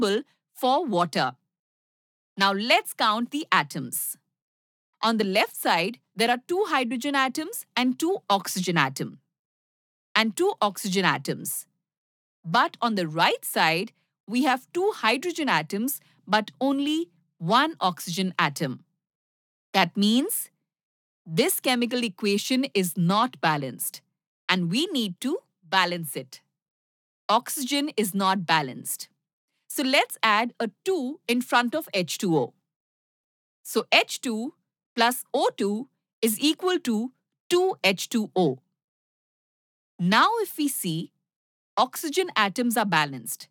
for water. Now let's count the atoms. On the left side, there are 2 hydrogen atoms and 2 oxygen atoms. But on the right side, we have 2 hydrogen atoms but only 1 oxygen atom. That means this chemical equation is not balanced and we need to balance it. Oxygen is not balanced. So let's add a 2 in front of H2O. So H2 plus O2 is equal to 2H2O. Now if we see, oxygen atoms are balanced